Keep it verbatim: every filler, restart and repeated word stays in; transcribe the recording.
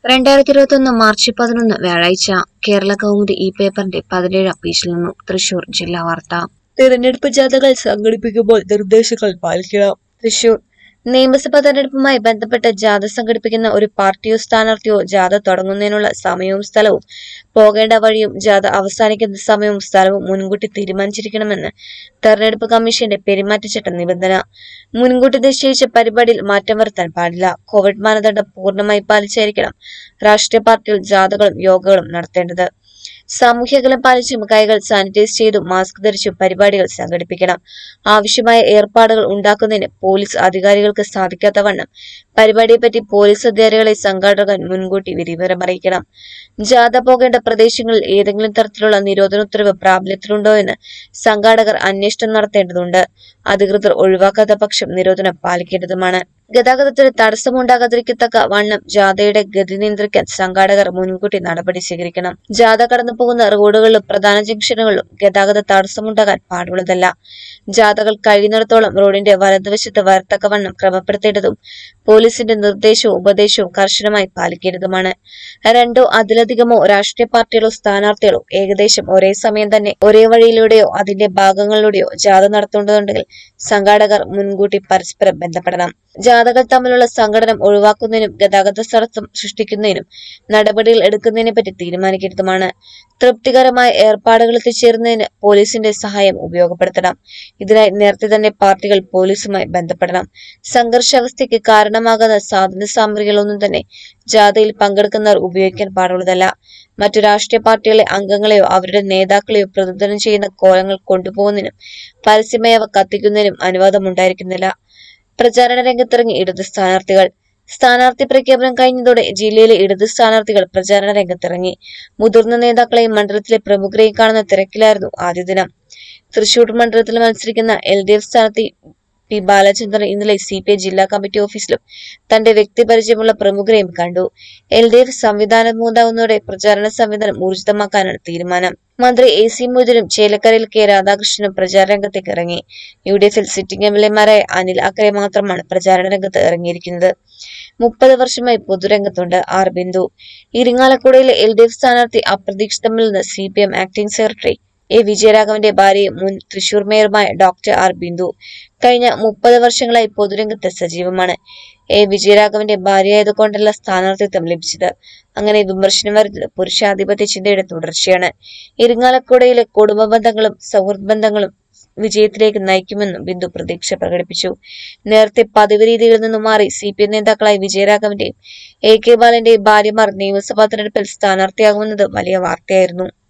രണ്ടായിരത്തി ഇരുപത്തി ഒന്ന് മാർച്ച് പതിനൊന്ന് വ്യാഴാഴ്ച കേരള കൗമുദി ഈ പേപ്പറിന്റെ പതിനേഴാം പേജിൽ നിന്നും തൃശൂർ ജില്ലാ വാർത്ത. തിരഞ്ഞെടുപ്പ് ജാഥകൾ സംഘടിപ്പിക്കുമ്പോൾ നിർദ്ദേശങ്ങൾ പാലിക്കണം. തൃശൂർ നിയമസഭാ തെരഞ്ഞെടുപ്പുമായി ബന്ധപ്പെട്ട് ജാഥ സംഘടിപ്പിക്കുന്ന ഒരു പാർട്ടിയോ സ്ഥാനാർത്ഥിയോ ജാഥ തുടങ്ങുന്നതിനുള്ള സമയവും സ്ഥലവും, പോകേണ്ട വഴിയും ജാഥ അവസാനിക്കുന്ന സമയവും സ്ഥലവും മുൻകൂട്ടി തീരുമാനിച്ചിരിക്കണമെന്ന് തെരഞ്ഞെടുപ്പ് കമ്മീഷന്റെ പെരുമാറ്റച്ചട്ട നിബന്ധന. മുൻകൂട്ടി നിശ്ചയിച്ച പരിപാടിയിൽ മാറ്റം വരുത്താൻ പാടില്ല. കോവിഡ് മാനദണ്ഡം പൂർണ്ണമായി പാലിച്ചായിരിക്കണം രാഷ്ട്രീയ പാർട്ടികൾ ജാഥകളും യോഗങ്ങളും നടത്തേണ്ടത്. സാമൂഹ്യഅകലം പാലിച്ചും കൈകൾ സാനിറ്റൈസ് ചെയ്തും മാസ്ക് ധരിച്ചും പരിപാടികൾ സംഘടിപ്പിക്കണം. ആവശ്യമായ ഏർപ്പാടുകൾ ഉണ്ടാക്കുന്നതിന് പോലീസ് അധികാരികൾക്ക് സാധിക്കാത്ത വണ്ണം പരിപാടിയെപ്പറ്റി പോലീസ് അധികാരികളെ സംഘാടകർ മുൻകൂട്ടി വിവരമറിയിക്കണം. ജാഥ പോകേണ്ട പ്രദേശങ്ങളിൽ ഏതെങ്കിലും തരത്തിലുള്ള നിരോധന ഉത്തരവ് പ്രാബല്യത്തിലുണ്ടോ എന്ന് സംഘാടകർ അന്വേഷണം നടത്തേണ്ടതുണ്ട്. അധികൃതർ ഒഴിവാക്കാത്ത പക്ഷം നിരോധനം പാലിക്കേണ്ടതുമാണ്. ഗതാഗതത്തിന് തടസ്സമുണ്ടാകാതിരിക്കത്തക്ക വണ്ണം ജാഥയുടെ ഗതി നിയന്ത്രിക്കാൻ സംഘാടകർ മുൻകൂട്ടി നടപടി സ്വീകരിക്കണം. ജാഥ കടന്നു പോകുന്ന റോഡുകളിലും പ്രധാന ജംഗ്ഷനുകളിലും ഗതാഗത തടസ്സമുണ്ടാകാൻ പാടുള്ളതല്ല. ജാഥകൾ കഴിയുന്നിടത്തോളം റോഡിന്റെ വലതുവശത്ത് വരത്തക്കവണ്ണം ക്രമപ്പെടുത്തേണ്ടതും പോലീസിന്റെ നിർദ്ദേശവും ഉപദേശവും കർശനമായി പാലിക്കേണ്ടതുമാണ്. രണ്ടോ അതിലധികമോ രാഷ്ട്രീയ പാർട്ടികളോ സ്ഥാനാർത്ഥികളോ ഏകദേശം ഒരേ സമയം തന്നെ ഒരേ വഴിയിലൂടെയോ അതിന്റെ ഭാഗങ്ങളിലൂടെയോ ജാഥ നടത്തേണ്ടതുണ്ടെങ്കിൽ സംഘാടകർ മുൻകൂട്ടി പരസ്പരം ബന്ധപ്പെടണം. ജാഥകൾ തമ്മിലുള്ള സംഘടനം ഒഴിവാക്കുന്നതിനും ഗതാഗത തടസ്സം സൃഷ്ടിക്കുന്നതിനും നടപടികൾ എടുക്കുന്നതിനെ പറ്റി തീരുമാനിക്കേണ്ടതുമാണ്. തൃപ്തികരമായ ഏർപ്പാടുകൾ എത്തിച്ചേരുന്നതിന് പോലീസിന്റെ സഹായം ഉപയോഗപ്പെടുത്തണം. ഇതിനായി നേരത്തെ തന്നെ പാർട്ടികൾ പോലീസുമായി ബന്ധപ്പെടണം. സംഘർഷാവസ്ഥയ്ക്ക് കാരണമാകുന്ന സാധന സാമഗ്രികളൊന്നും തന്നെ ജാഥയിൽ പങ്കെടുക്കുന്നവർ ഉപയോഗിക്കാൻ പാടുള്ളതല്ല. മറ്റു രാഷ്ട്രീയ പാർട്ടികളെ അംഗങ്ങളെയോ അവരുടെ നേതാക്കളെയോ പ്രതിനിധാനം ചെയ്യുന്ന കോലങ്ങൾ കൊണ്ടുപോകുന്നതിനും പരസ്യമായി അവ കത്തിക്കുന്നതിനും അനുവാദമുണ്ടായിരിക്കുന്നില്ല. പ്രചാരണ രംഗത്തിറങ്ങി ഇടത് സ്ഥാനാർത്ഥികൾ. സ്ഥാനാർത്ഥി പ്രഖ്യാപനം കഴിഞ്ഞതോടെ ജില്ലയിലെ ഇടത് സ്ഥാനാർത്ഥികൾ പ്രചാരണ രംഗത്തിറങ്ങി. മുതിർന്ന നേതാക്കളെയും മണ്ഡലത്തിലെ പ്രമുഖരെയും കാണുന്ന തിരക്കിലായിരുന്നു ആദ്യ ദിനം. തൃശൂർ മണ്ഡലത്തിൽ മത്സരിക്കുന്ന എൽ ഡി എഫ് സ്ഥാനാർത്ഥി പി ബാലചന്ദ്രൻ ഇന്നലെ സി പി ഐ ജില്ലാ കമ്മിറ്റി ഓഫീസിലും തന്റെ വ്യക്തിപരിചയമുള്ള പ്രമുഖരെയും കണ്ടു. എൽ ഡി എഫ് സംവിധാനം മൂന്നാകുന്നതോടെ പ്രചാരണ സംവിധാനം ഊർജിതമാക്കാനാണ് തീരുമാനം. മന്ത്രി എ സി മൊയ്തീനും ചേലക്കരയിൽ കെ രാധാകൃഷ്ണനും പ്രചാരണ രംഗത്തേക്ക് ഇറങ്ങി. യു ഡി എഫിൽ സിറ്റിംഗ് എം എൽ എമാരായ അനിൽ അക്കരെ മാത്രമാണ് പ്രചാരണ രംഗത്ത് ഇറങ്ങിയിരിക്കുന്നത്. മുപ്പത് വർഷമായി പൊതുരംഗത്തുണ്ട് ആർ ബിന്ദു. ഇരിങ്ങാലക്കുടയിലെ എൽ ഡി എഫ് സ്ഥാനാർത്ഥി അപ്രതീക്ഷിതമിൽ നിന്ന് C P M acting secretary A വിജയരാഘവന്റെ ഭാര്യയും മുൻ തൃശൂർ മേയറുമായ ഡോക്ടർ ആർ ബിന്ദു കഴിഞ്ഞ മുപ്പത് വർഷങ്ങളായി പൊതുരംഗത്ത് സജീവമാണ്. എ വിജയരാഘവന്റെ ഭാര്യയായതുകൊണ്ടല്ല സ്ഥാനാർത്ഥിത്വം ലഭിച്ചത്. അങ്ങനെ വിമർശനം വരുന്നത് പുരുഷാധിപത്യ ചിന്തയുടെ തുടർച്ചയാണ്. ഇരിങ്ങാലക്കുടയിലെ കുടുംബ ബന്ധങ്ങളും സൗഹൃദ ബന്ധങ്ങളും വിജയത്തിലേക്ക് നയിക്കുമെന്നും ബിന്ദു പ്രതീക്ഷ പ്രകടിപ്പിച്ചു. നേരത്തെ പതിവ് രീതികളിൽ നിന്നും മാറി സി പി എം നേതാക്കളായ വിജയരാഘവന്റെയും എ കെ ബാലന്റെയും ഭാര്യമാർ നിയമസഭാ തെരഞ്ഞെടുപ്പിൽ സ്ഥാനാർത്ഥിയാകുമെന്നത് വലിയ വാർത്തയായിരുന്നു.